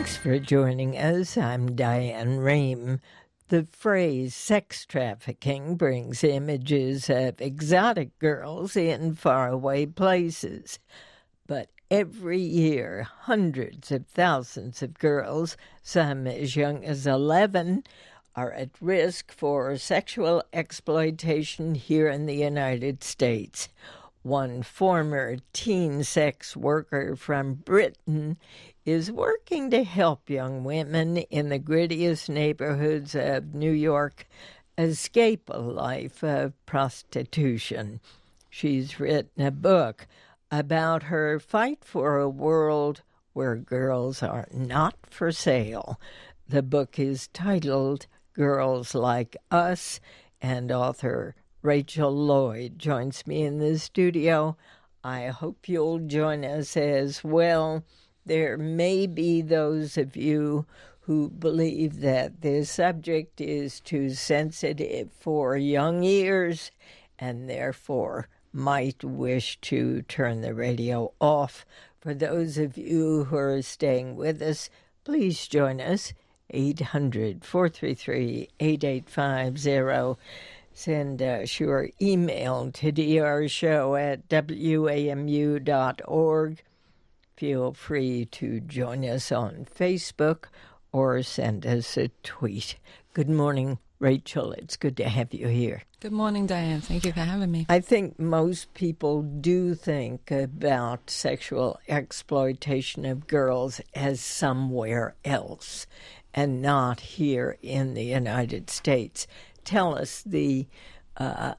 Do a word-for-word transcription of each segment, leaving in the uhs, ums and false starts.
Thanks for joining us. I'm Diane Rehm. The phrase sex trafficking brings images of exotic girls in faraway places. But every year, hundreds of thousands of girls, some as young as eleven, are at risk for sexual exploitation here in the United States. One former teen sex worker from Britain is working to help young women in the grittiest neighborhoods of New York escape a life of prostitution. She's written a book about her fight for a world where girls are not for sale. The book is titled Girls Like Us, and author Rachel Lloyd joins me in the studio. I hope you'll join us as well. There may be those of you who believe that this subject is too sensitive for young ears and therefore might wish to turn the radio off. For those of you who are staying with us, please join us, eight hundred, four three three, eight eight five zero. Send us your email to d r show at w a m u dot org. Feel free to join us on Facebook or send us a tweet. Good morning, Rachel. It's good to have you here. Good morning, Diane. Thank you for having me. I think most people do think about sexual exploitation of girls as somewhere else and not here in the United States. Tell us the, uh,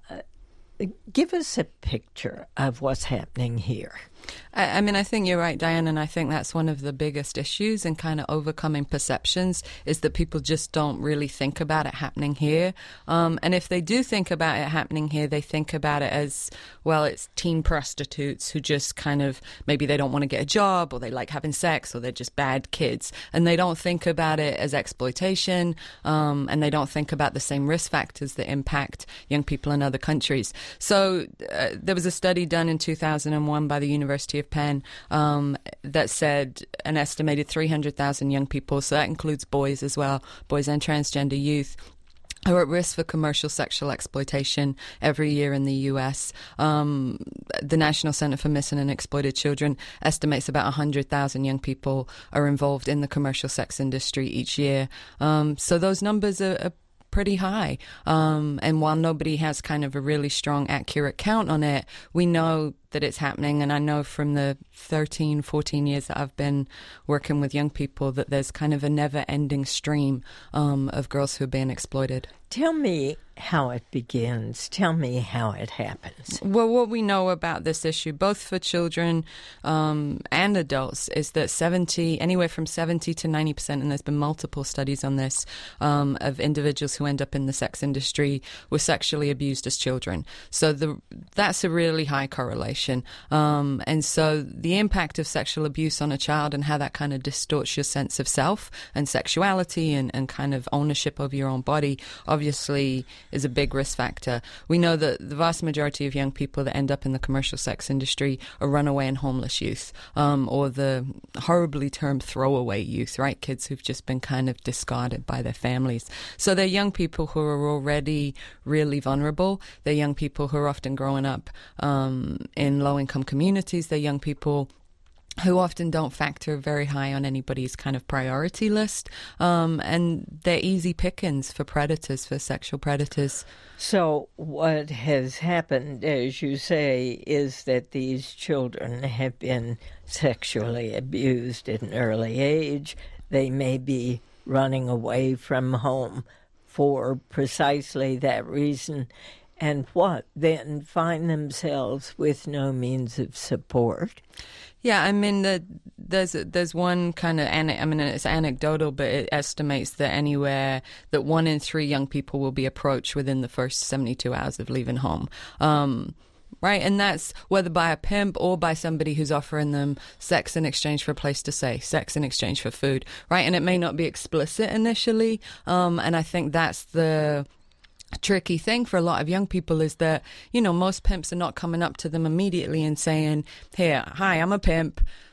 give us a picture of what's happening here. I, I mean, I think you're right, Diane, and I think that's one of the biggest issues in kind of overcoming perceptions is that people just don't really think about it happening here. Um, and if they do think about it happening here, they think about it as, well, it's teen prostitutes who just kind of, maybe they don't want to get a job or they like having sex or they're just bad kids. And they don't think about it as exploitation, um, and they don't think about the same risk factors that impact young people in other countries. So uh, there was a study done in two thousand one by the University University of Penn um, that said an estimated three hundred thousand young people, so that includes boys as well, boys and transgender youth, are at risk for commercial sexual exploitation every year in the U S. Um, the National Center for Missing and Exploited Children estimates about one hundred thousand young people are involved in the commercial sex industry each year. Um, so those numbers are, are pretty high. Um, and while nobody has kind of a really strong, accurate count on it, we know that it's happening. And I know from the thirteen, fourteen years that I've been working with young people that there's kind of a never-ending stream um, of girls who are being exploited. Tell me how it begins. Tell me how it happens. Well, what we know about this issue, both for children um, and adults, is that seventy, anywhere from seventy to ninety percent, and there's been multiple studies on this, um, of individuals who end up in the sex industry were sexually abused as children. So the that's a really high correlation. Um, and so the impact of sexual abuse on a child and how that kind of distorts your sense of self and sexuality and, and kind of ownership of your own body obviously is a big risk factor. We know that the vast majority of young people that end up in the commercial sex industry are runaway and homeless youth, um, or the horribly termed throwaway youth, right? Kids who've just been kind of discarded by their families. So they're young people who are already really vulnerable. They're young people who are often growing up um, in low-income communities. They're young people who often don't factor very high on anybody's kind of priority list. Um, and they're easy pickings for predators, for sexual predators. So what has happened, as you say, is that these children have been sexually abused at an early age. They may be running away from home for precisely that reason. And what, then find themselves with no means of support? Yeah, I mean, the, there's there's one kind of, I mean, it's anecdotal, but it estimates that anywhere that one in three young people will be approached within the first seventy-two hours of leaving home. Um, right, and that's whether by a pimp or by somebody who's offering them sex in exchange for a place to stay, sex in exchange for food, right? And it may not be explicit initially, um, and I think that's the tricky thing for a lot of young people is that, you know, most pimps are not coming up to them immediately and saying, here, hi, I'm a pimp.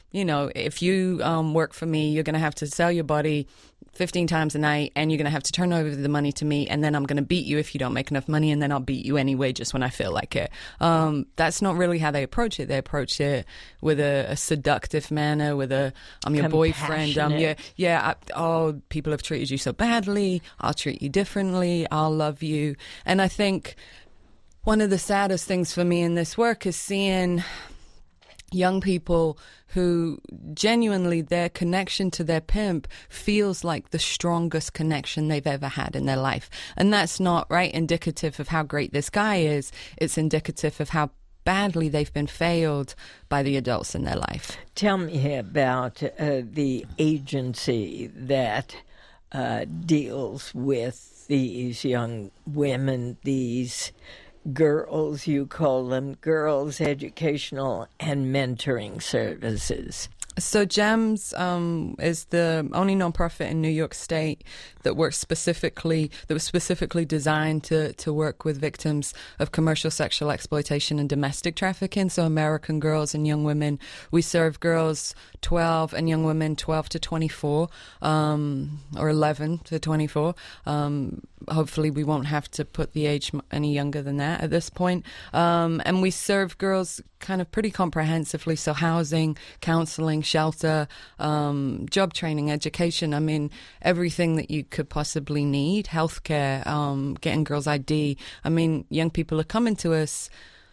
you know, if you um, work for me, you're going to have to sell your body fifteen times a night, and you're going to have to turn over the money to me, and then I'm going to beat you if you don't make enough money, and then I'll beat you anyway just when I feel like it. Um, that's not really how they approach it. They approach it with a, a seductive manner, with a, I'm your boyfriend. Um, yeah, yeah. I, oh, people have treated you so badly. I'll treat you differently. I'll love you. And I think one of the saddest things for me in this work is seeing young people who genuinely their connection to their pimp feels like the strongest connection they've ever had in their life. And that's not, right, indicative of how great this guy is. It's indicative of how badly they've been failed by the adults in their life. Tell me about uh, the agency that uh, deals with these young women, these girls, you call them, Girls Educational and Mentoring Services. So GEMS um, is the only nonprofit in New York State that works specifically, that was specifically designed to, to work with victims of commercial sexual exploitation and domestic trafficking. So American girls and young women. We serve girls twelve and young women twelve to twenty-four, um, or eleven to twenty-four. Um, hopefully we won't have to put the age any younger than that at this point. Um, and we serve girls kind of pretty comprehensively. So housing, counseling, shelter, um, job training, education. I mean, everything that you could possibly need, healthcare, um, getting girls I D. I mean, young people are coming to us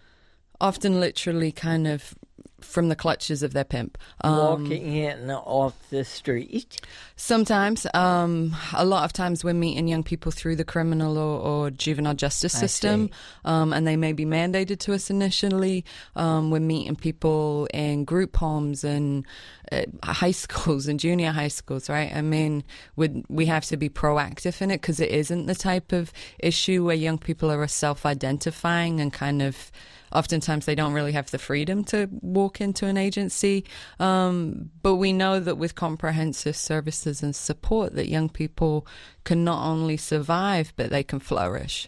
often literally kind of from the clutches of their pimp. Um, Walking in off the street? Sometimes. Um, a lot of times we're meeting young people through the criminal or, or juvenile justice system, um, and they may be mandated to us initially. Um, we're meeting people in group homes and uh, high schools and junior high schools, right? I mean, we we have to be proactive in it because it isn't the type of issue where young people are self-identifying and kind of oftentimes they don't really have the freedom to walk into an agency. Um, but we know that with comprehensive services and support that young people can not only survive, but they can flourish.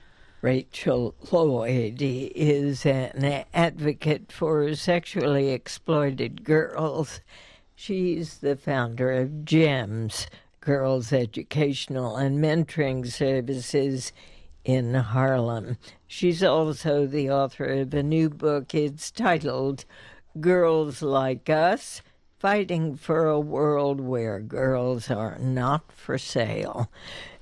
Rachel Lloyd is an advocate for sexually exploited girls. She's the founder of GEMS, Girls Educational and Mentoring Services in Harlem. She's also the author of a new book. It's titled Girls Like Us, Fighting for a World Where Girls Are Not for Sale.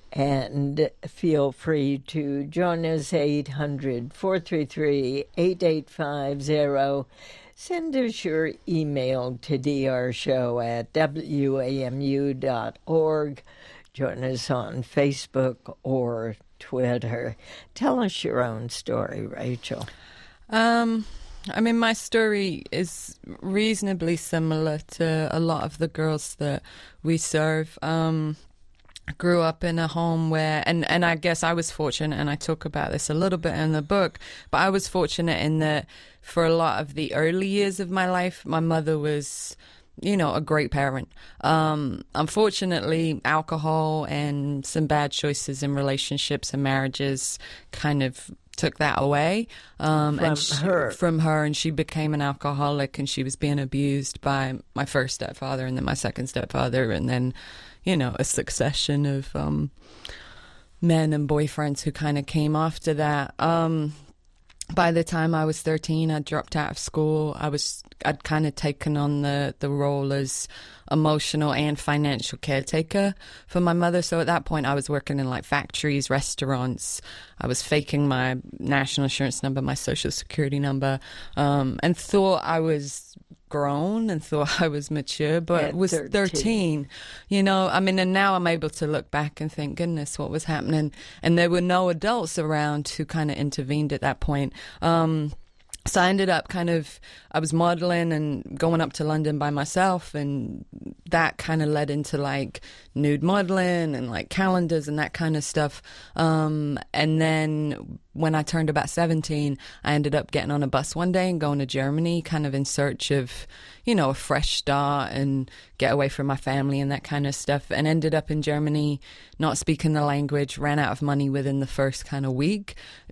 And feel free to join us, eight hundred, four three three, eight eight five zero. Send us your email to d r show at w a m u dot org. Join us on Facebook or Twitter. Tell us your own story, Rachel. Um, I mean, my story is reasonably similar to a lot of the girls that we serve. Um, I grew up in a home where, and, and I guess I was fortunate, and I talk about this a little bit in the book, but I was fortunate in that for a lot of the early years of my life, my mother was, you know, a great parent. Um, unfortunately, alcohol and some bad choices in relationships and marriages kind of took that away um, from and she, her. From her, and she became an alcoholic, and she was being abused by my first stepfather, and then my second stepfather, and then, you know, a succession of um, men and boyfriends who kind of came after that. Um, By the time I was thirteen, I dropped out of school. I was, I'd kind of taken on the, the role as emotional and financial caretaker for my mother. So at that point, I was working in like factories, restaurants. I was faking my national insurance number, my social security number, um, and thought I was grown and thought I was mature, but At was thirteen. thirteen, you know, I mean, and now I'm able to look back and think, goodness, what was happening? And there were no adults around who kind of intervened at that point. Um, so I ended up kind of, I was modeling and going up to London by myself, and that kind of led into like nude modeling and like calendars and that kind of stuff. Um, and then when I turned about seventeen, I ended up getting on a bus one day and going to Germany, kind of in search of, you know, a fresh start and get away from my family and that kind of stuff, and ended up in Germany, not speaking the language, ran out of money within the first kind of week,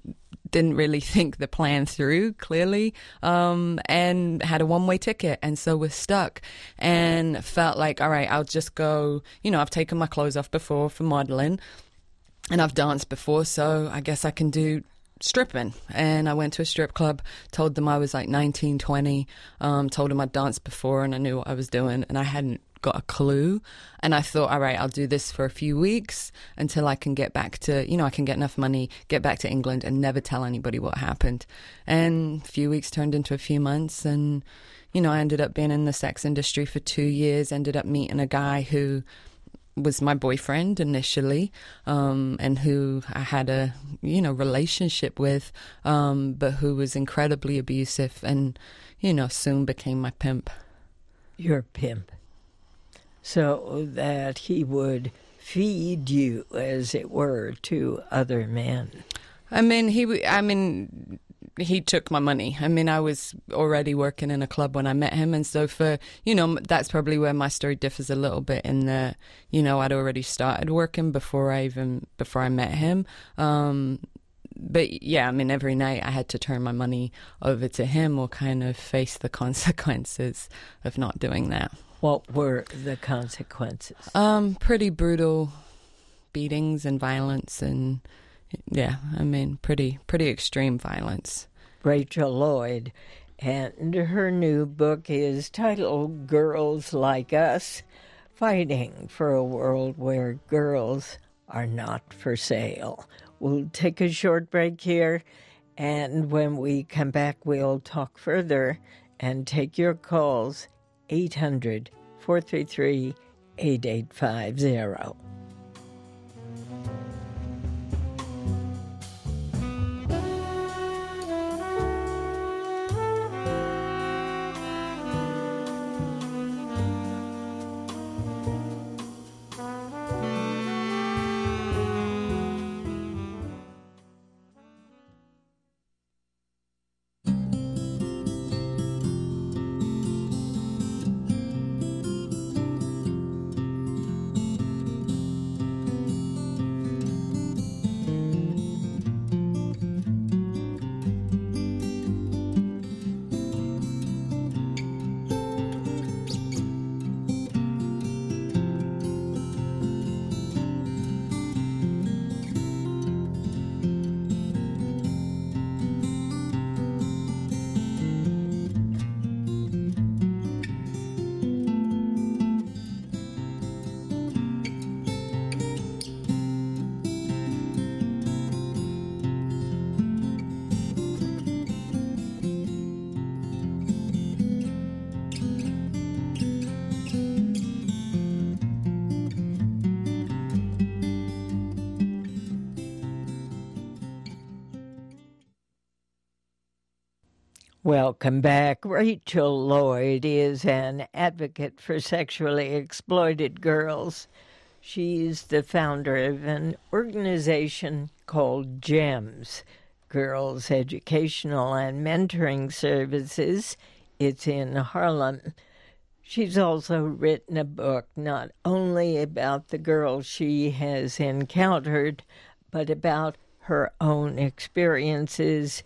didn't really think the plan through clearly, um, and had a one-way ticket, and so was stuck and felt like, all right, I'll just go, you know, I've taken my clothes off before for modeling and I've danced before, so I guess I can do stripping. And I went to a strip club, told them I was like nineteen, twenty, um, told them I'd danced before and I knew what I was doing, and I hadn't got a clue. And I thought, all right, I'll do this for a few weeks until I can get back to, you know, I can get enough money, get back to England and never tell anybody what happened. And a few weeks turned into a few months, and, you know, I ended up being in the sex industry for two years, ended up meeting a guy who was my boyfriend initially, um, and who I had a, you know, relationship with, um, but who was incredibly abusive and, you know, soon became my pimp. Your pimp. So that he would feed you, as it were, to other men. I mean, he, I mean, he took my money. I mean, I was already working in a club when I met him. And so for, you know, that's probably where my story differs a little bit in that, you know, I'd already started working before I even, before I met him. Um, but yeah, I mean, every night I had to turn my money over to him or kind of face the consequences of not doing that. What were the consequences? Um, pretty brutal beatings and violence, and yeah, I mean, pretty pretty extreme violence. Rachel Lloyd, and her new book is titled Girls Like Us, Fighting for a World Where Girls Are Not for Sale. We'll take a short break here, and when we come back, we'll talk further and take your calls. eight hundred, four three three, eight eight five zero. Welcome back. Rachel Lloyd is an advocate for sexually exploited girls. She's the founder of an organization called GEMS, Girls Educational and Mentoring Services. It's in Harlem. She's also written a book not only about the girls she has encountered, but about her own experiences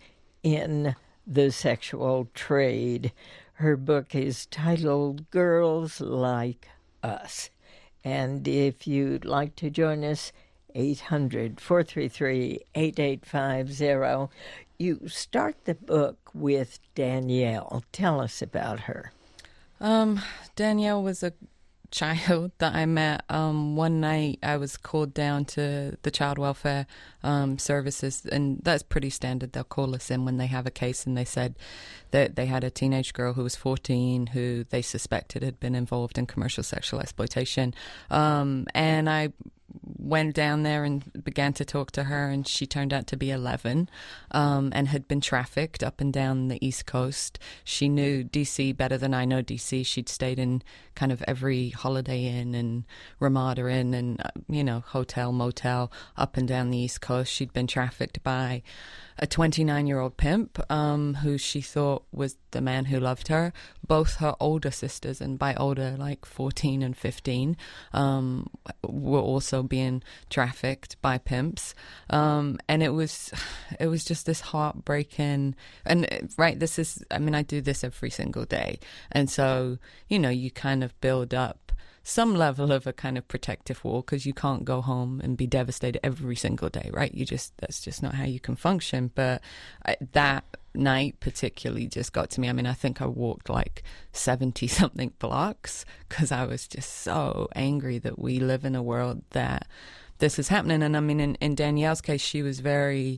in the sexual trade. Her book is titled Girls Like Us. And if you'd like to join us, eight hundred, four three three, eight eight five zero. You start the book with Danielle. Tell us about her. Um, Danielle was a child that I met. Um, one night I was called down to the child welfare um, services, and that's pretty standard. They'll call us in when they have a case, and they said that they had a teenage girl who was fourteen who they suspected had been involved in commercial sexual exploitation. Um, and I went down there and began to talk to her, and she turned out to be eleven um, and had been trafficked up and down the East Coast. She knew D C better than I know D C. She'd stayed in kind of every Holiday Inn and Ramada Inn and, uh, you know, hotel, motel up and down the East Coast. She'd been trafficked by a twenty-nine-year-old pimp um, who she thought was the man who loved her. Both her older sisters, and by older, like fourteen and fifteen, um, were also being trafficked by pimps. Um, and it was, it was just this heartbreaking, and right, this is, I mean, I do this every single day. And so, you know, you kind of build up some level of a kind of protective wall, because you can't go home and be devastated every single day, right? You just, that's just not how you can function. But I, that night particularly just got to me. I mean, I think I walked like seventy something blocks because I was just so angry that we live in a world that this is happening. And I mean, in, in Danielle's case, she was very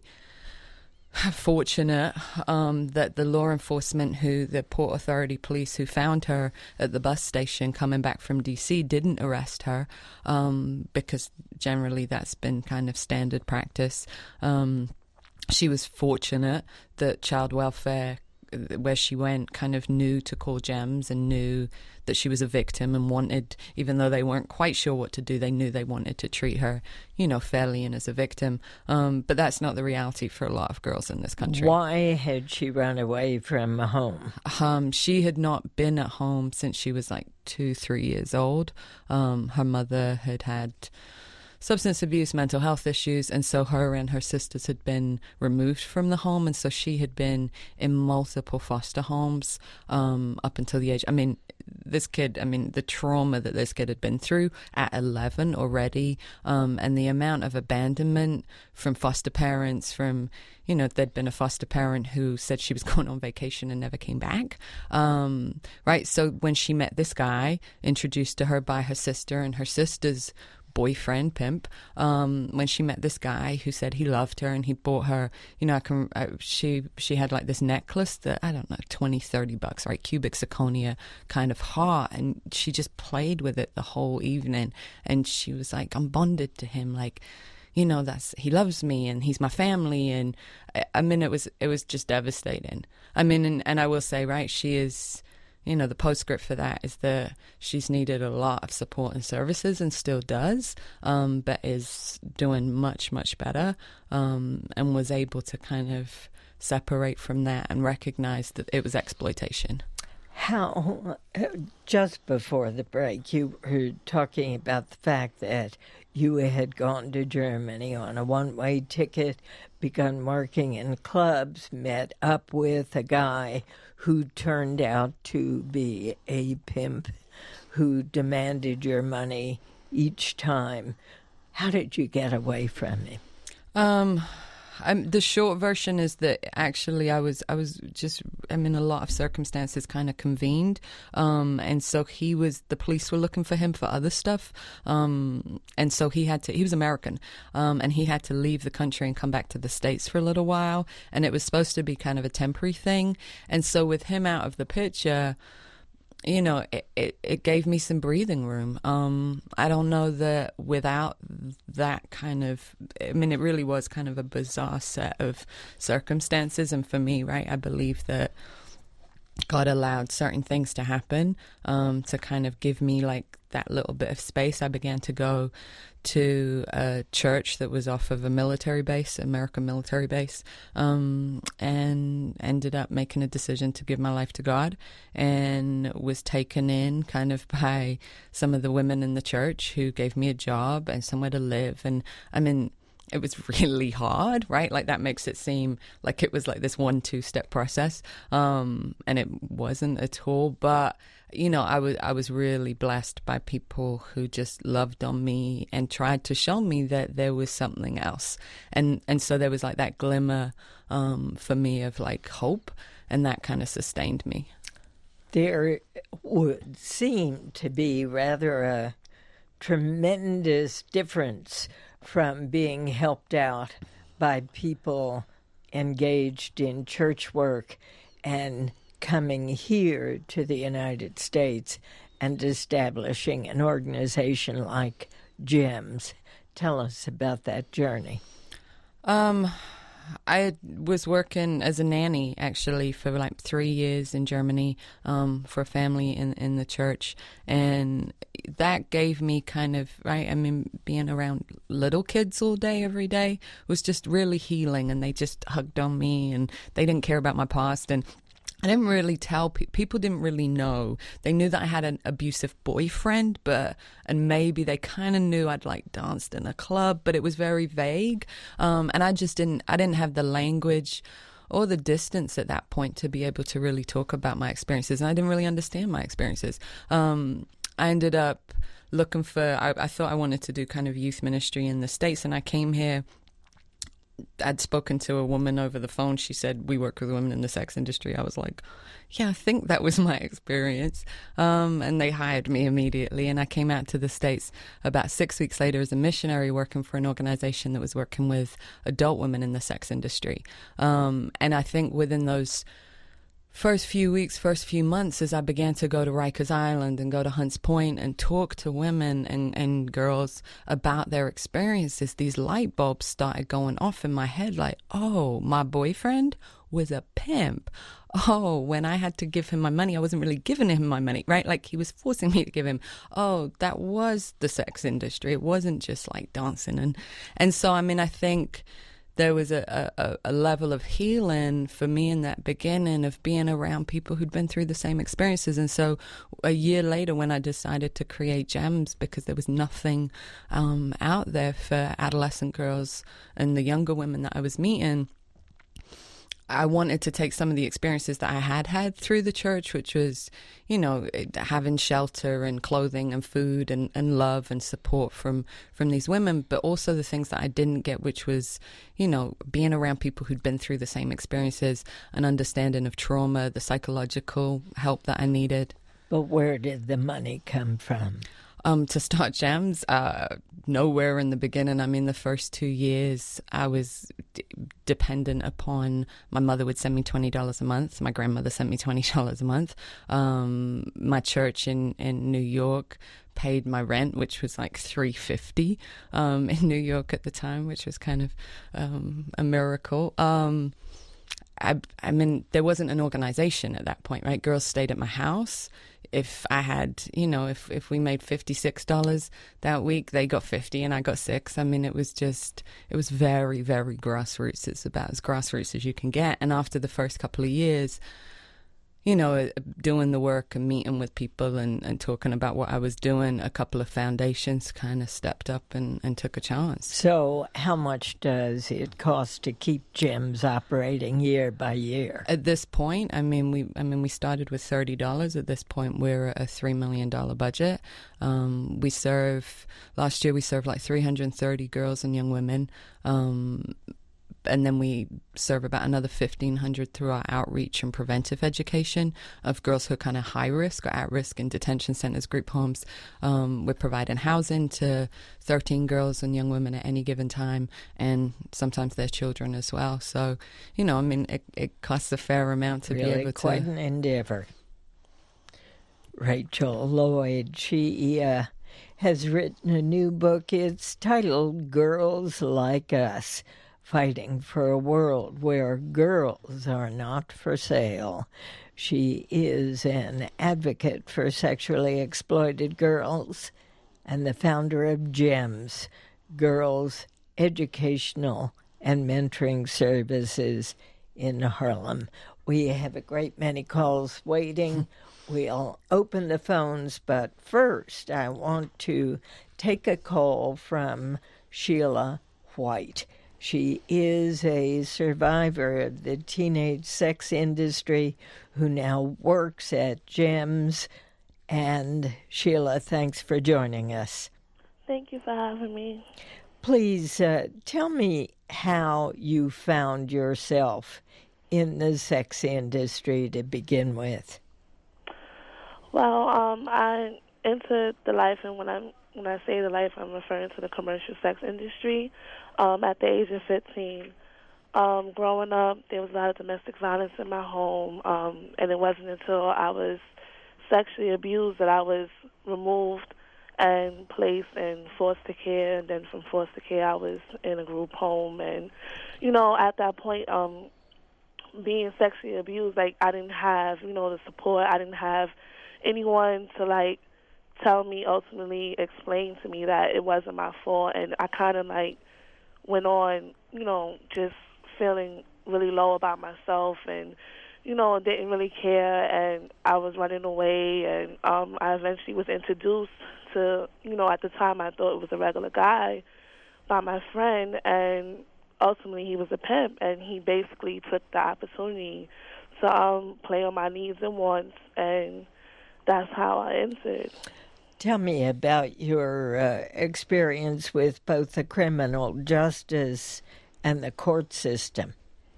fortunate um, that the law enforcement, who the Port Authority police who found her at the bus station coming back from D C, didn't arrest her, um, because generally that's been kind of standard practice. Um, she was fortunate that child welfare, where she went, kind of knew to call GEMS and knew that she was a victim and wanted, even though they weren't quite sure what to do, they knew they wanted to treat her, you know, fairly and as a victim. Um, but that's not the reality for a lot of girls in this country. Why had she run away from home? Um, she had not been at home since she was like two, three years old. Um, her mother had had substance abuse, mental health issues, and so her and her sisters had been removed from the home, and so she had been in multiple foster homes um, up until the age, I mean, this kid, I mean, the trauma that this kid had been through at eleven already, um, and the amount of abandonment from foster parents, from, you know, there'd been a foster parent who said she was going on vacation and never came back, um, right? So when she met this guy, introduced to her by her sister and her sister's boyfriend, pimp, um, when she met this guy who said he loved her and he bought her, you know, I can, uh, she she had like this necklace that, I don't know, twenty, thirty bucks, right? Cubic zirconia kind of heart. And she just played with it the whole evening. And she was like, I'm bonded to him. Like, you know, that's, he loves me and he's my family. And I, I mean, it was, it was just devastating. I mean, and, and I will say, right, she is, you know, the postscript for that is that she's needed a lot of support and services and still does, um, but is doing much, much better, um, and was able to kind of separate from that and recognize that it was exploitation. How, just before the break, you were talking about the fact that you had gone to Germany on a one-way ticket, begun working in clubs, met up with a guy who turned out to be a pimp who demanded your money each time. How did you get away from him? Um... I'm, the short version is that actually I was I was just I'm in a lot of circumstances kind of convened, um, and so he was the police were looking for him for other stuff, um, and so he had to he was American, um, and he had to leave the country and come back to the States for a little while, and it was supposed to be kind of a temporary thing, and so with him out of the picture, you know, it, it, it gave me some breathing room. Um, I don't know that without that kind of, I mean, it really was kind of a bizarre set of circumstances. And for me, right, I believe that God allowed certain things to happen um, to kind of give me like that little bit of space. I began to go to a church that was off of a military base, American military base, um, and ended up making a decision to give my life to God, and was taken in kind of by some of the women in the church who gave me a job and somewhere to live. And I mean, it was really hard, right? Like that makes it seem like it was like this one, two step process. Um, and it wasn't at all. But, you know, I was, I was really blessed by people who just loved on me and tried to show me that there was something else. And, and so there was like that glimmer, um, for me of like hope, and that kind of sustained me. There would seem to be rather a tremendous difference from being helped out by people engaged in church work and coming here to the United States and establishing an organization like GEMS. Tell us about that journey. Um, I was working as a nanny actually for like three years in Germany um, for a family in in the church, and that gave me kind of right. I mean, being around little kids all day every day was just really healing, and they just hugged on me, and they didn't care about my past, and I didn't really tell pe- people didn't really know. They knew that I had an abusive boyfriend, but and maybe they kind of knew I'd like danced in a club, but it was very vague. Um, and I just didn't. I didn't have the language or the distance at that point to be able to really talk about my experiences, and I didn't really understand my experiences. Um, I ended up looking for. I, I thought I wanted to do kind of youth ministry in the States, and I came here. I'd spoken to a woman over the phone. She said, we work with women in the sex industry. I was like, yeah, I think that was my experience. Um, and they hired me immediately. And I came out to the States about six weeks later as a missionary working for an organization that was working with adult women in the sex industry. Um, and I think within those first few weeks, first few months, as I began to go to Rikers Island and go to Hunts Point and talk to women and, and girls about their experiences, these light bulbs started going off in my head like, oh, my boyfriend was a pimp. Oh, when I had to give him my money, I wasn't really giving him my money, right? Like he was forcing me to give him. Oh, that was the sex industry. It wasn't just like dancing. And, and so, I mean, I think there was a, a, a level of healing for me in that beginning of being around people who'd been through the same experiences. And so a year later when I decided to create GEMS, because there was nothing um, out there for adolescent girls and the younger women that I was meeting, I wanted to take some of the experiences that I had had through the church, which was, you know, having shelter and clothing and food and, and love and support from, from these women, but also the things that I didn't get, which was, you know, being around people who'd been through the same experiences, an understanding of trauma, the psychological help that I needed. But where did the money come from? Um, to start GEMS, uh, nowhere in the beginning. I mean, the first two years, I was d- dependent upon, my mother would send me twenty dollars a month. My grandmother sent me twenty dollars a month. Um, my church in, in New York paid my rent, which was like three dollars and fifty cents um, in New York at the time, which was kind of um, a miracle. Um, I, I mean, there wasn't an organization at that point, right? Girls stayed at my house. If I had, you know, if, if we made fifty-six dollars that week, they got fifty and I got six. I mean, it was just, it was very, very grassroots. It's about as grassroots as you can get. And after the first couple of years, you know, doing the work and meeting with people and, and talking about what I was doing, a couple of foundations kind of stepped up and, and took a chance. So how much does it cost to keep GEMS operating year by year? At this point, I mean, we I mean, we started with thirty dollars. At this point, we're a three million dollars budget. Um, we serve, last year we served like three hundred thirty girls and young women. Um And then we serve about another fifteen hundred through our outreach and preventive education of girls who are kind of high risk or at risk in detention centers, group homes. Um, we're providing housing to thirteen girls and young women at any given time, and sometimes their children as well. So, you know, I mean, it, it costs a fair amount to really be able to... quite an endeavor. Rachel Lloyd, she uh, has written a new book. It's titled Girls Like Us, Fighting for a World Where Girls Are Not for Sale. She is an advocate for sexually exploited girls and the founder of GEMS, Girls Educational and Mentoring Services in Harlem. We have a great many calls waiting. We'll open the phones, but first I want to take a call from Sheila White. She is a survivor of the teenage sex industry who now works at GEMS. And Sheila, thanks for joining us. Thank you for having me. Please uh, tell me how you found yourself in the sex industry to begin with. Well, um, I entered the life, and when I when I say the life, I'm referring to the commercial sex industry. Um, at the age of fifteen, um, growing up, there was a lot of domestic violence in my home, um, and it wasn't until I was sexually abused that I was removed and placed in foster care, and then from foster care I was in a group home. And, you know, at that point, um, being sexually abused, like, I didn't have, you know, the support. I didn't have anyone to, like, tell me, ultimately explain to me that it wasn't my fault. And I kind of, like, went on, you know, just feeling really low about myself, and, you know, didn't really care, and I was running away. And um, I eventually was introduced to, you know, at the time I thought it was a regular guy by my friend, and ultimately he was a pimp, and he basically took the opportunity to um, play on my needs and wants, and that's how I entered. Tell me about your uh, experience with both the criminal justice and the court system.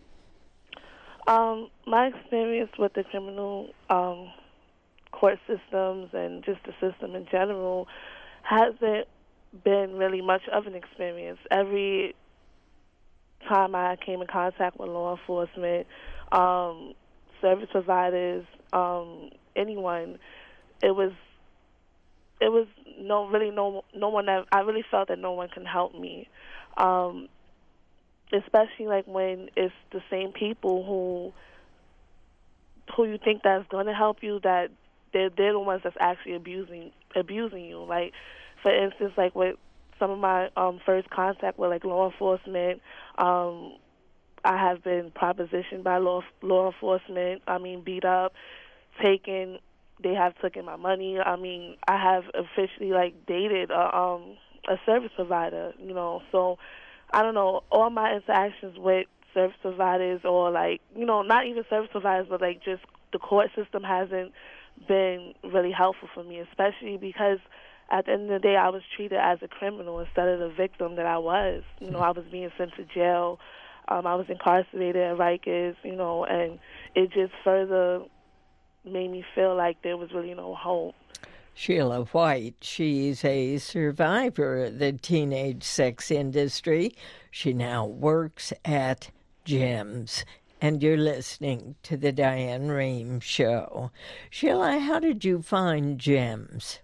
Um, my experience with the criminal um, court systems and just the system in general hasn't been really much of an experience. Every time I came in contact with law enforcement, um, service providers, um, anyone, it was it was no really no no one that I really felt that no one can help me, um, especially like when it's the same people who who you think that's going to help you, that they're they're the ones that's actually abusing abusing you. Like, for instance, like with some of my um, first contact with like law enforcement, um, I have been propositioned by law law enforcement. I mean, beat up, taken. They have taken my money. I mean, I have officially like dated a, um, a service provider. You know, so I don't know. All my interactions with service providers, or like, you know, not even service providers, but like just the court system hasn't been really helpful for me, especially because at the end of the day, I was treated as a criminal instead of the victim that I was. You know, I was being sent to jail. Um, I was incarcerated at Rikers, you know, and it just further made me feel like there was really no hope. Sheila White, she's a survivor of the teenage sex industry. She now works at GEMS, and you're listening to the Diane Rehm Show. Sheila, how did you find GEMS?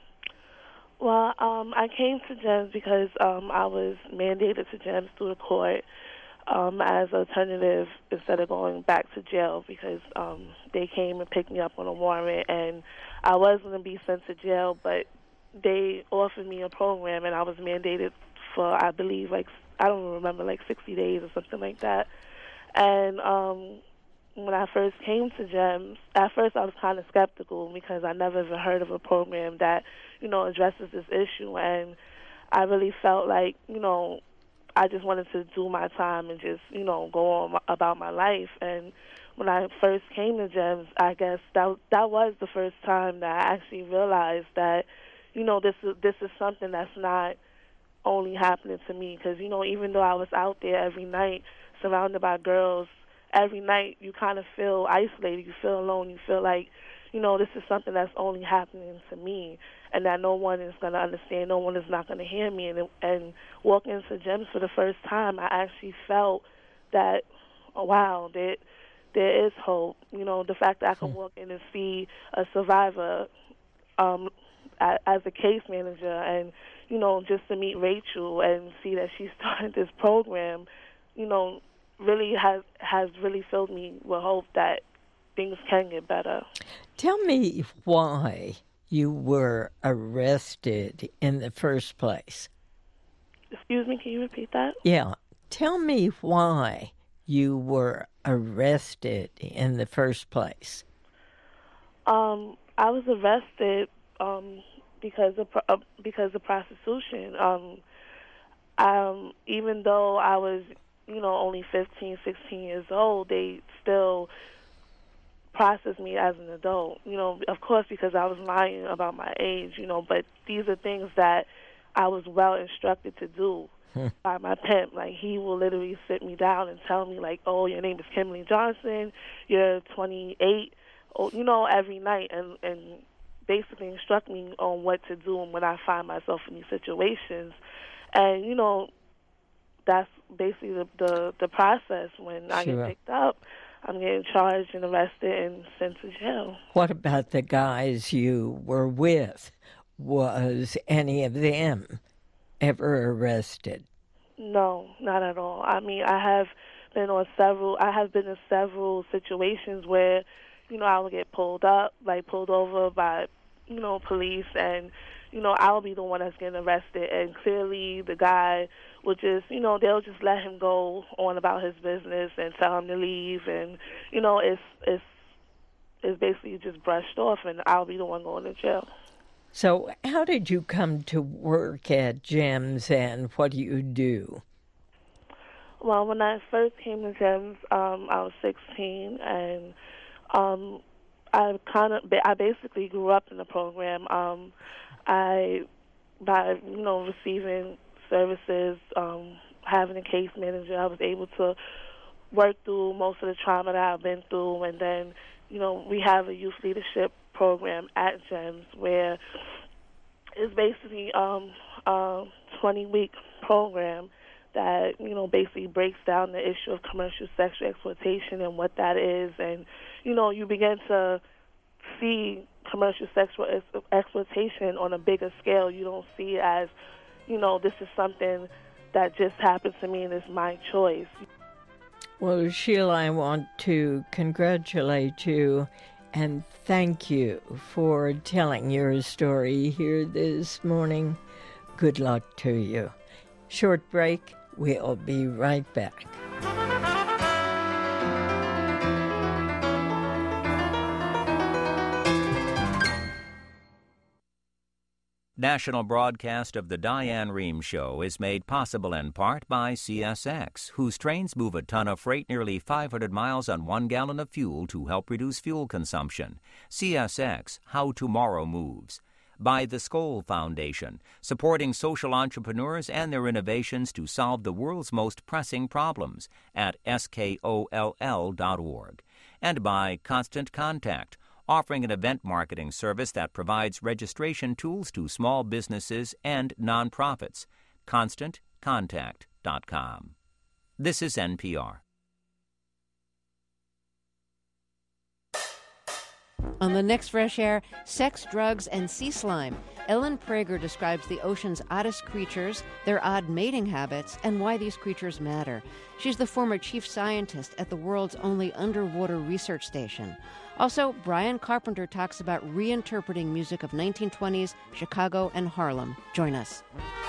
Well, um, I came to GEMS because um, I was mandated to GEMS through the court um, as an alternative instead of going back to jail, because um, they came and picked me up on a warrant, and I was going to be sent to jail, but they offered me a program, and I was mandated for, I believe, like, I don't remember, like sixty days or something like that. And um, when I first came to GEMS, at first I was kind of skeptical because I never even heard of a program that, you know, addresses this issue. And I really felt like, you know, I just wanted to do my time and just, you know, go on about my life. And when I first came to GEMS, I guess that that was the first time that I actually realized that, you know, this is, this is something that's not only happening to me. Because, you know, even though I was out there every night surrounded by girls, every night you kind of feel isolated, you feel alone, you feel like, you know, this is something that's only happening to me, and that no one is going to understand, no one is not going to hear me. And, and walking into GEMS for the first time, I actually felt that, oh, wow, there, there is hope. You know, the fact that I can walk in and see a survivor um, as a case manager, and, you know, just to meet Rachel and see that she started this program, you know, really has has really filled me with hope that things can get better. Tell me why you were arrested in the first place. Excuse me, can you repeat that? Yeah. Tell me why you were arrested in the first place. Um, I was arrested um, because of uh, because of prostitution. Um, um, even though I was, you know, only fifteen, sixteen years old, they still processed me as an adult, you know, of course, because I was lying about my age, you know, but these are things that I was well instructed to do hmm. by my pimp. Like, he will literally sit me down and tell me, like, oh, your name is Kimberly Johnson, you're twenty-eight, oh, you know, every night, and, and basically instruct me on what to do when I find myself in these situations. And, you know, that's basically the, the, the process. When I sure. get picked up, I'm getting charged and arrested and sent to jail. What about the guys you were with? Was any of them ever arrested? No, not at all. I mean, I have been on several, I have been in several situations where, you know, I would get pulled up, like pulled over by, you know, police, and, you know, I'll be the one that's getting arrested, and clearly the guy would just, you know, they'll just let him go on about his business and tell him to leave, and, you know, it's, it's, it's basically just brushed off, and I'll be the one going to jail. So how did you come to work at GEMS, and what do you do? Well, when I first came to GEMS, um, I was sixteen, and um, I kind of, I basically grew up in the program. Um, I, by you know, receiving services, um, having a case manager, I was able to work through most of the trauma that I've been through, and then, you know, we have a youth leadership program at GEMS where it's basically um, a twenty-week program that, you know, basically breaks down the issue of commercial sexual exploitation and what that is. And, you know, you begin to see commercial sexual ex- exploitation on a bigger scale. You don't see it as, you know, this is something that just happened to me and it's my choice. Well, Sheila, I want to congratulate you and thank you for telling your story here this morning. Good luck to you. Short break. We'll be right back. National broadcast of the Diane Rehm Show is made possible in part by C S X, whose trains move a ton of freight nearly five hundred miles on one gallon of fuel to help reduce fuel consumption. C S X, How Tomorrow Moves. By the Skoll Foundation, supporting social entrepreneurs and their innovations to solve the world's most pressing problems at skoll dot org. And by Constant Contact, offering an event marketing service that provides registration tools to small businesses and nonprofits. constant contact dot com. This is N P R. On the next Fresh Air, sex, drugs, and sea slime. Ellen Prager describes the ocean's oddest creatures, their odd mating habits, and why these creatures matter. She's the former chief scientist at the world's only underwater research station. Also, Brian Carpenter talks about reinterpreting music of nineteen twenties Chicago and Harlem. Join us.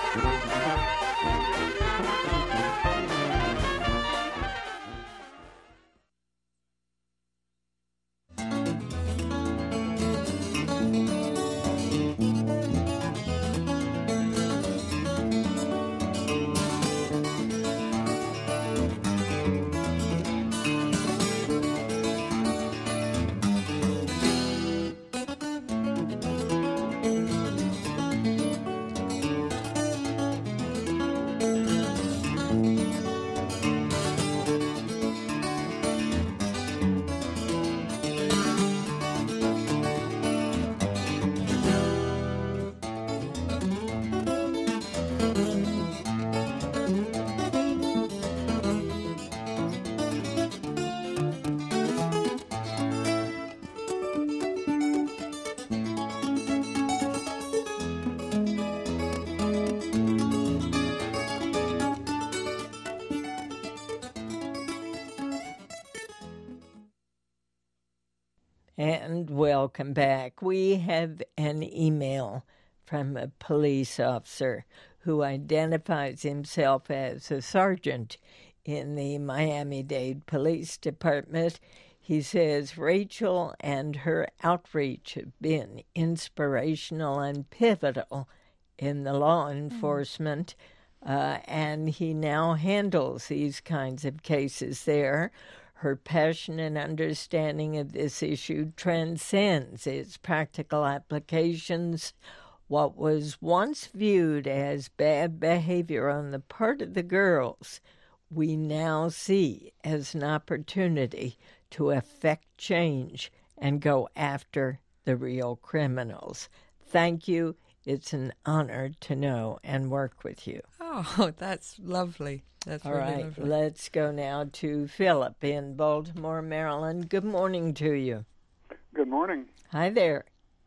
And welcome back. We have an email from a police officer who identifies himself as a sergeant in the Miami-Dade Police Department. He says Rachel and her outreach have been inspirational and pivotal in the law enforcement, uh, and he now handles these kinds of cases there. Her passion and understanding of this issue transcends its practical applications. What was once viewed as bad behavior on the part of the girls, we now see as an opportunity to effect change and go after the real criminals. Thank you. It's an honor to know and work with you. Oh, that's lovely. That's All really right, lovely. let's go now to Philip in Baltimore, Maryland. Good morning to you. Good morning. Hi there.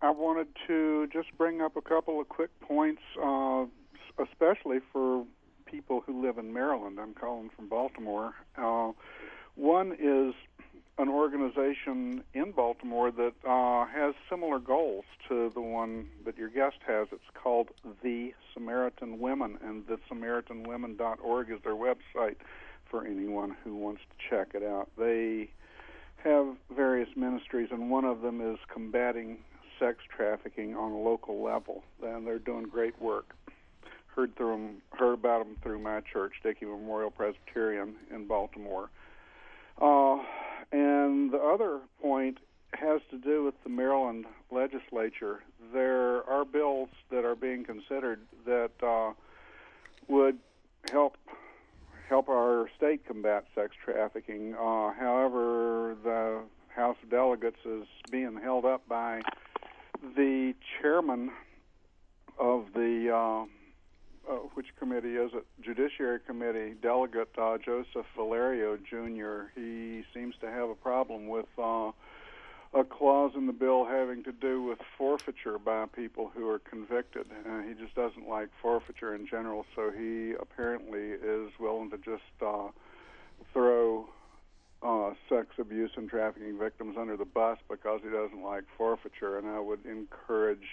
I wanted to just bring up a couple of quick points, uh, especially for people who live in Maryland. I'm calling from Baltimore. Uh, one is an organization in Baltimore that uh, has similar goals to the one that your guest has. It's called The Samaritan Women, and the samaritan women dot org is their website for anyone who wants to check it out. They have various ministries, and one of them is combating sex trafficking on a local level, and they're doing great work. Heard through them, heard about them through my church, Dickey Memorial Presbyterian in Baltimore. Uh, and the other point has to do with the Maryland legislature. There are bills that are being considered that uh, would help help our state combat sex trafficking. Uh, however, the House of Delegates is being held up by the chairman of the uh, Uh, which committee is it? Judiciary Committee, Delegate uh, Joseph Valerio, Junior He seems to have a problem with uh, a clause in the bill having to do with forfeiture by people who are convicted. Uh, he just doesn't like forfeiture in general, so he apparently is willing to just uh, throw uh, sex abuse and trafficking victims under the bus because he doesn't like forfeiture. And I would encourage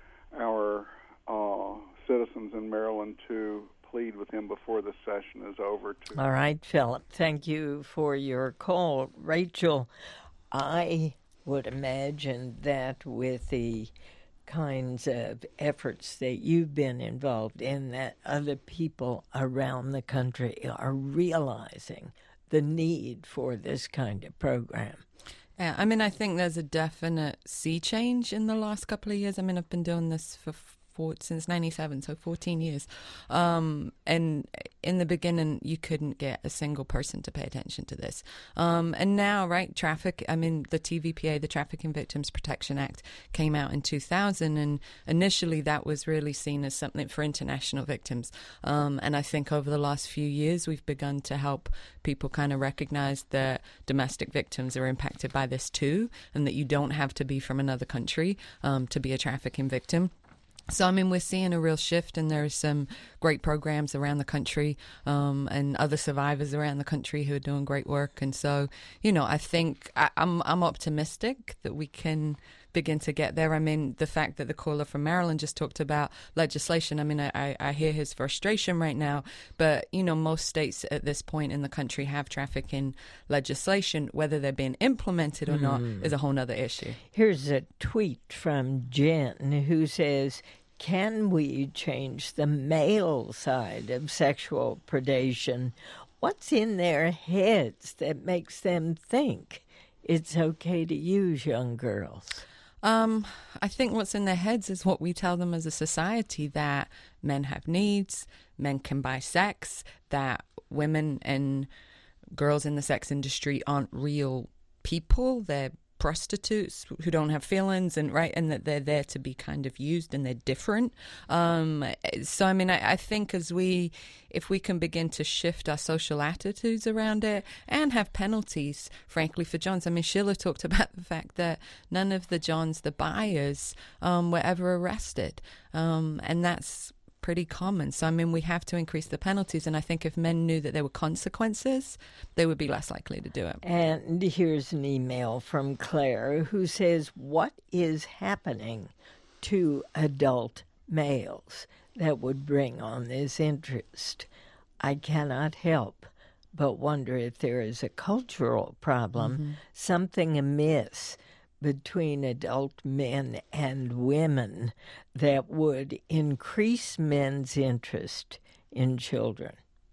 our uh, citizens in Maryland to plead with him before the session is over. To All right, Philip, thank you for your call. Rachel, I would imagine that with the kinds of efforts that you've been involved in, that other people around the country are realizing the need for this kind of program. Yeah, I mean, I think there's a definite sea change in the last couple of years. I mean, I've been doing this for For, since ninety-seven, so fourteen years. Um, and in the beginning, you couldn't get a single person to pay attention to this. Um, and now, right, traffic, I mean, the T V P A, the Trafficking Victims Protection Act, came out in two thousand, and initially that was really seen as something for international victims. Um, and I think over the last few years, we've begun to help people kind of recognize that domestic victims are impacted by this too, and that you don't have to be from another country um, to be a trafficking victim. So, I mean, we're seeing a real shift, and there's some great programs around the country um, and other survivors around the country who are doing great work. And so, you know, I think I, I'm I'm optimistic that we can begin to get there. I mean, the fact that the caller from Maryland just talked about legislation, I mean, I, I hear his frustration right now, but, you know, most states at this point in the country have trafficking legislation. Whether they're being implemented or mm. not is a whole nother issue. Here's a tweet from Jen who says, can we change the male side of sexual predation? What's in their heads that makes them think it's okay to use young girls? Um, I think what's in their heads is what we tell them as a society, that men have needs, men can buy sex, that women and girls in the sex industry aren't real people, they're prostitutes who don't have feelings, and right, and that they're there to be kind of used, and they're different. Um, so, I mean, I, I think as we, if we can begin to shift our social attitudes around it and have penalties, frankly, for Johns. I mean, Sheila talked about the fact that none of the Johns, the buyers, um, were ever arrested, um, and that's pretty common. So, I mean, we have to increase the penalties, and I think if men knew that there were consequences, they would be less likely to do it. And here's an email from Claire who says, what is happening to adult males that would bring on this interest? I cannot help but wonder if there is a cultural problem, mm-hmm. something amiss between adult men and women that would increase men's interest in children.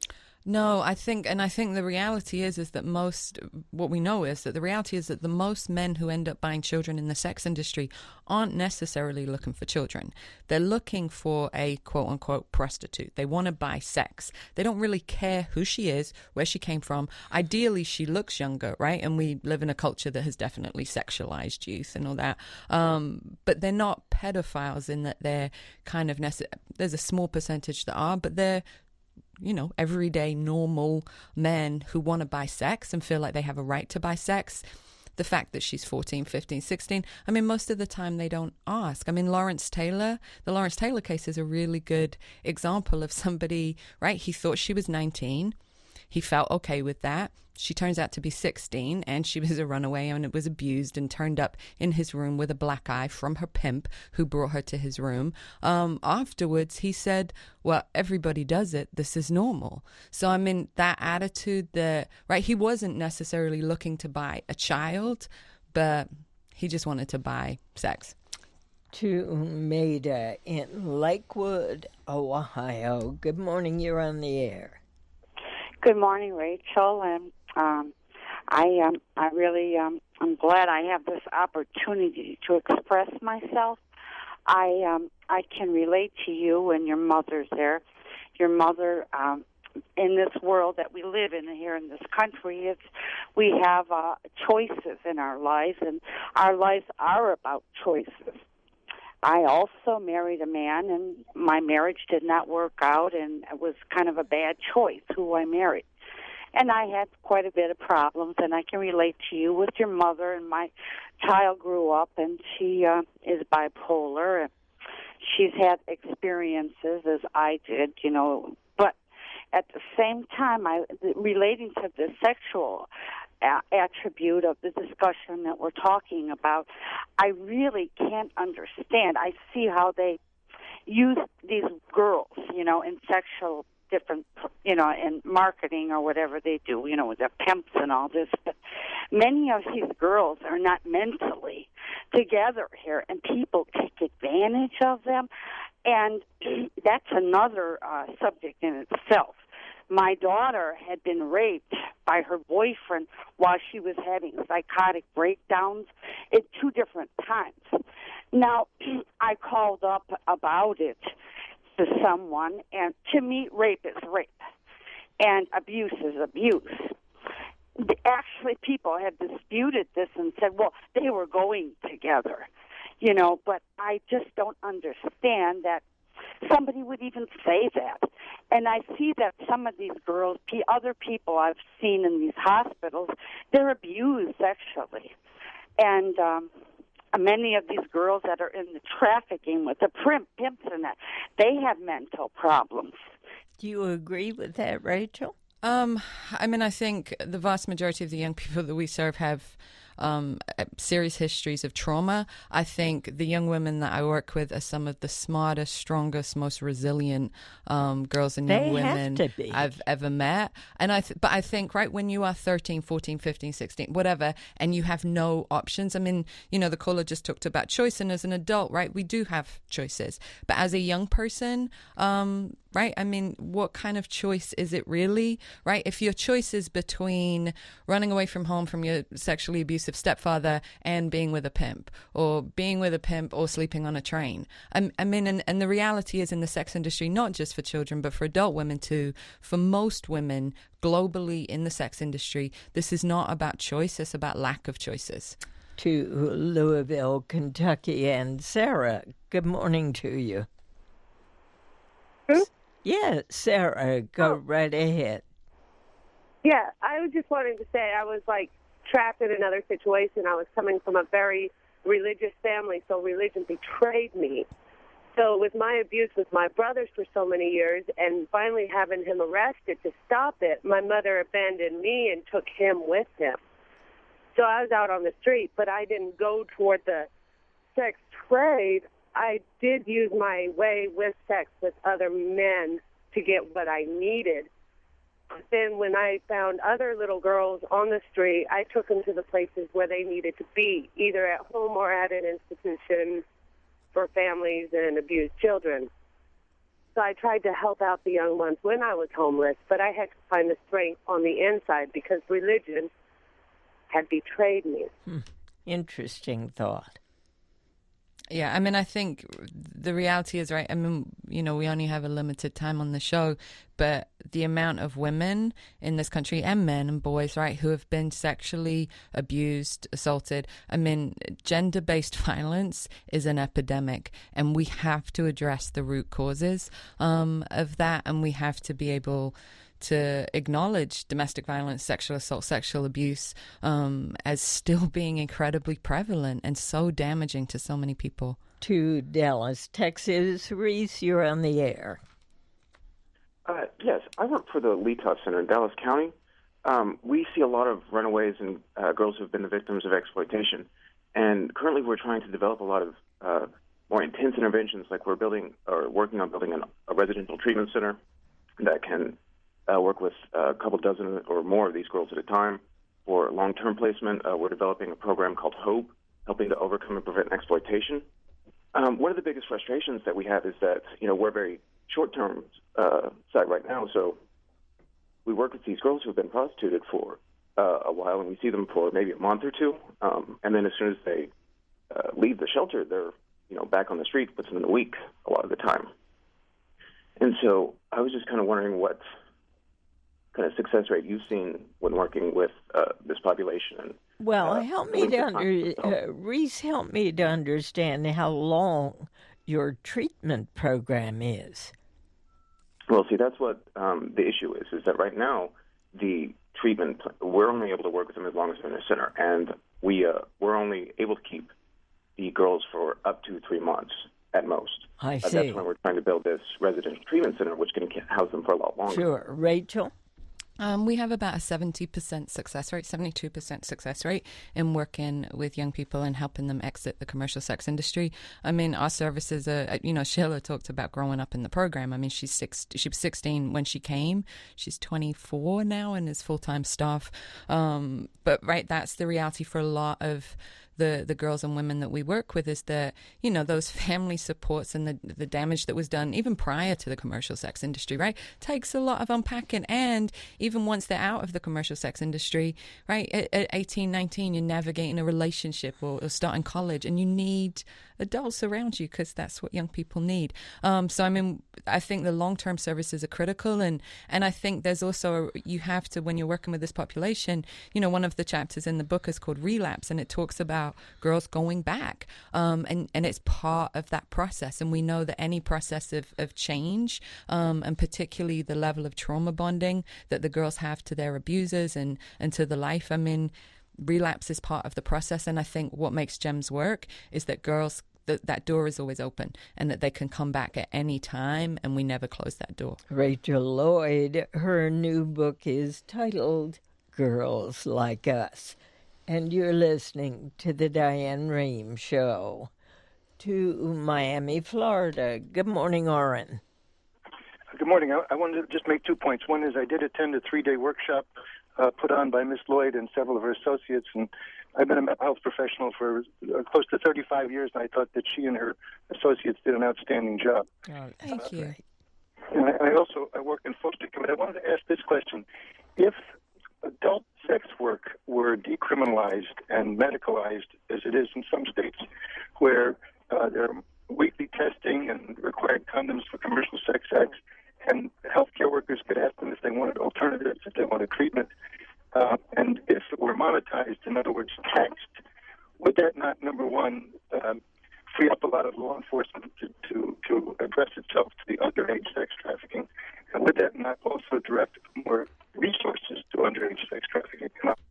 No, I think, and I think the reality is, is that most, what we know is that the reality is that the most men who end up buying children in the sex industry aren't necessarily looking for children. They're looking for a quote unquote prostitute. They want to buy sex. They don't really care who she is, where she came from. Ideally, she looks younger, right? And we live in a culture that has definitely sexualized youth and all that. Um, but they're not pedophiles in that they're kind of, nece- there's a small percentage that are, but they're, you know, everyday normal men who want to buy sex and feel like they have a right to buy sex. the fact that she's fourteen, fifteen, sixteen, I mean, most of the time they don't ask. I mean, Lawrence Taylor, the Lawrence Taylor case is a really good example of somebody, right? He thought she was nineteen. He felt okay with that. She turns out to be sixteen, and she was a runaway and was abused and turned up in his room with a black eye from her pimp who brought her to his room. Um, afterwards, he said, well, everybody does it. This is normal. So, I mean, that attitude that, right, he wasn't necessarily looking to buy a child, but he just wanted to buy sex. To Maida in Lakewood, Ohio. Good morning. You're on the air. Good morning, Rachel, and um, I um, I really um, I'm glad I have this opportunity to express myself. I um, I can relate to you and your mother's there. Your mother, um, in this world that we live in here in this country, it's we have uh, choices in our lives, and our lives are about choices. I also married a man, and my marriage did not work out, and it was kind of a bad choice who I married. And I had quite a bit of problems, and I can relate to you with your mother. And my child grew up, and she uh, is bipolar, and she's had experiences as I did, you know. But at the same time, I relating to the sexual attribute of the discussion that we're talking about, I really can't understand. I see how they use these girls, you know, in sexual different, you know, in marketing or whatever they do, you know, with their pimps and all this. But many of these girls are not mentally together here, and people take advantage of them. And that's another uh, subject in itself. My daughter had been raped by her boyfriend while she was having psychotic breakdowns at two different times. Now, I called up about it to someone, and to me, rape is rape, and abuse is abuse. Actually, people had disputed this and said, well, they were going together, you know, but I just don't understand that somebody would even say that. And I see that some of these girls, other people I've seen in these hospitals, they're abused sexually. And um, many of these girls that are in the trafficking with the pimp, pimps and that, they have mental problems. Do you agree with that, Rachel? Um, I mean, I think the vast majority of the young people that we serve have um, serious histories of trauma. I think the young women that I work with are some of the smartest, strongest, most resilient um, girls and young they women have to be. I've ever met. And I, th- but I think, right, when you are thirteen, fourteen, fifteen, sixteen, whatever, and you have no options. I mean, you know, the caller just talked about choice, and as an adult, right, we do have choices. But as a young person, um, right? I mean, what kind of choice is it really, right? If your choice is between running away from home from your sexually abusive stepfather and being with a pimp, or being with a pimp or sleeping on a train. I, I mean, and, and the reality is in the sex industry, not just for children, but for adult women too, for most women globally in the sex industry, this is not about choice, it's about lack of choices. To Louisville, Kentucky, and Sarah, good morning to you. Hmm? Yeah, Sarah, go oh. right ahead. Yeah, I was just wanting to say I was, like, trapped in another situation. I was coming from a very religious family, so religion betrayed me. So with my abuse with my brothers for so many years and finally having him arrested to stop it, my mother abandoned me and took him with him. So I was out on the street, but I didn't go toward the sex trade. I did use my way with sex with other men to get what I needed. But then when I found other little girls on the street, I took them to the places where they needed to be, either at home or at an institution for families and abused children. So I tried to help out the young ones when I was homeless, but I had to find the strength on the inside because religion had betrayed me. Hmm. Interesting thought. Yeah, I mean, I think the reality is, right, I mean, you know, we only have a limited time on the show, but the amount of women in this country and men and boys, right, who have been sexually abused, assaulted, I mean, gender-based violence is an epidemic, and we have to address the root causes um, of that, and we have to be able to acknowledge domestic violence, sexual assault, sexual abuse um, as still being incredibly prevalent and so damaging to so many people. To Dallas, Texas. Reese, you're on the air. Uh, yes, I work for the Leetov Center in Dallas County. Um, we see a lot of runaways and uh, girls who have been the victims of exploitation. And currently we're trying to develop a lot of uh, more intense interventions, like we're building or working on building an, a residential treatment center that can uh, work with a couple dozen or more of these girls at a time. For long-term placement, uh, we're developing a program called HOPE, helping to overcome and prevent exploitation. Um, one of the biggest frustrations that we have is that, you know, we're very short-term uh, site right now, so we work with these girls who have been prostituted for uh, a while, and we see them for maybe a month or two, um, and then as soon as they uh, leave the shelter, they're, you know, back on the streets within a week a lot of the time. And so I was just kind of wondering what kind of success rate you've seen when working with uh, this population. And, well, uh, help me to under, uh, Reese, help me to understand how long your treatment program is. Well, see, that's what um, the issue is, is that right now the treatment, we're only able to work with them as long as they're in a center, and we, uh, we're only able to keep the girls for up to three months at most. I see. Uh, that's why we're trying to build this residential treatment center, which can house them for a lot longer. Sure. Rachel? Um, we have about a seventy percent success rate, seventy-two percent success rate in working with young people and helping them exit the commercial sex industry. I mean, our services are, you know, Sheila talked about growing up in the program. I mean, she's six, she was sixteen when she came. She's twenty-four now and is full-time staff. Um, but, right, that's the reality for a lot of the the girls and women that we work with, is that, you know, those family supports and the the damage that was done even prior to the commercial sex industry, right, takes a lot of unpacking. And even once they're out of the commercial sex industry, right, at, at eighteen, nineteen, you're navigating a relationship or, or starting college, and you need adults around you because that's what young people need. Um, so, I mean, I think the long-term services are critical. And, and I think there's also, a, you have to, when you're working with this population, you know, one of the chapters in the book is called Relapse, and it talks about girls going back. Um, and, and it's part of that process. And we know that any process of, of change, um, and particularly the level of trauma bonding that the girls have to their abusers and, and to the life, I mean, relapse is part of the process. And I think what makes GEMS work is that girls, that that door is always open and that they can come back at any time, and we never close that door. Rachel Lloyd, her new book is titled Girls Like Us, and you're listening to the Diane Rehm Show. To Miami, Florida. Good morning, Oren. Good morning. I, I wanted to just make two points. One is I did attend a three-day workshop uh, put on by Miss Lloyd and several of her associates, and I've been a mental health professional for uh, close to thirty-five years, and I thought that she and her associates did an outstanding job. Oh, thank uh, you. And I, I also I work in foster care, but I wanted to ask this question. If adult sex work were decriminalized and medicalized, as it is in some states, where uh, there are weekly testing and required condoms for commercial sex acts, and healthcare workers could ask them if they wanted alternatives, if they wanted treatment, uh, and if it were monetized, in other words, taxed, would that not, number one, um, free up a lot of law enforcement to, to, to address itself to the underage sex trafficking? And would that not also direct more resources to underage sex trafficking?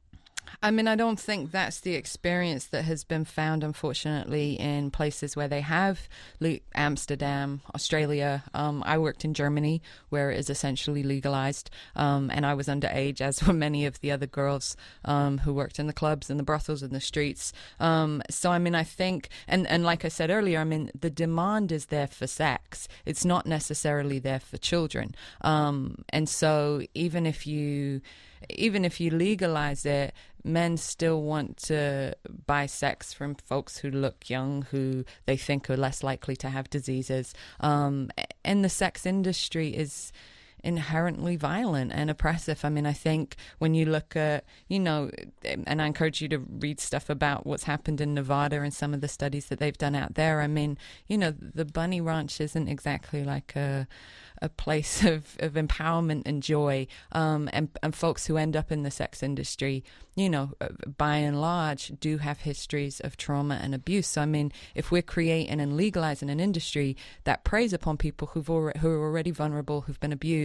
I mean, I don't think that's the experience that has been found, unfortunately, in places where they have le- Amsterdam, Australia. Um, I worked in Germany, where it is essentially legalized, um, and I was underage, as were many of the other girls um, who worked in the clubs and the brothels and the streets. Um, so, I mean, I think, and, and like I said earlier, I mean, the demand is there for sex. It's not necessarily there for children. Um, and so even if you... Even if you legalize it, men still want to buy sex from folks who look young, who they think are less likely to have diseases. Um, and the sex industry is inherently violent and oppressive. I mean, I think when you look at, you know, and I encourage you to read stuff about what's happened in Nevada and some of the studies that they've done out there. I mean, you know, the Bunny Ranch isn't exactly like a a place of, of empowerment and joy. Um, and, and folks who end up in the sex industry, you know, by and large, do have histories of trauma and abuse. So, I mean, if we're creating and legalizing an industry that preys upon people who've already, who are already vulnerable, who've been abused,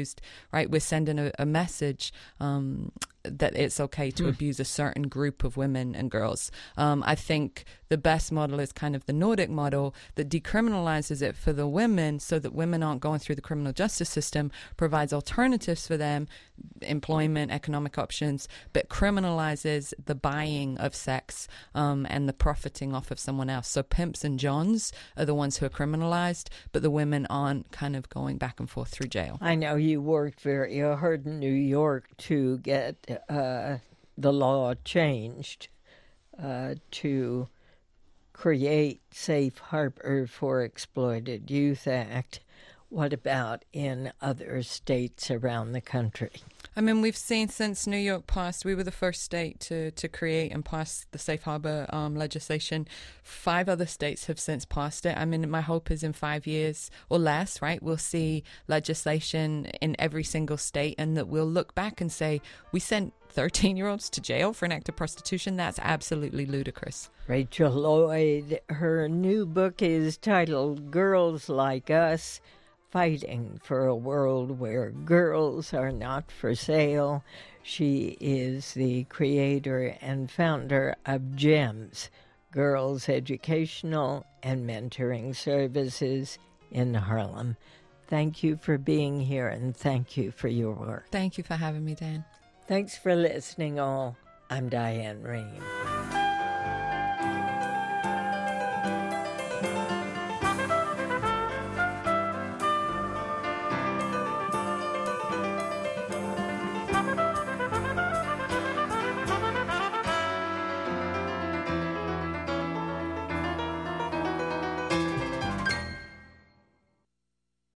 abused, right? We're sending a, a message um, that it's okay to mm. abuse a certain group of women and girls. Um, I think the best model is kind of the Nordic model that decriminalizes it for the women so that women aren't going through the criminal justice system, provides alternatives for them, employment, economic options, but criminalizes the buying of sex um, and the profiting off of someone else. So pimps and johns are the ones who are criminalized, but the women aren't kind of going back and forth through jail. I know you worked very hard in New York to get uh, the law changed uh, to create Safe Harbor for Exploited Youth Act. What about in other states around the country? I mean, we've seen since New York passed, we were the first state to, to create and pass the safe harbor um, legislation. Five other states have since passed it. I mean, my hope is in five years or less, right, we'll see legislation in every single state, and that we'll look back and say, we sent thirteen-year-olds to jail for an act of prostitution. That's absolutely ludicrous. Rachel Lloyd, her new book is titled Girls Like Us, Fighting for a World Where Girls Are Not for Sale. She is the creator and founder of GEMS, Girls Educational and Mentoring Services in Harlem. Thank you for being here, and thank you for your work. Thank you for having me, Dan. Thanks for listening, all. I'm Diane Rehm.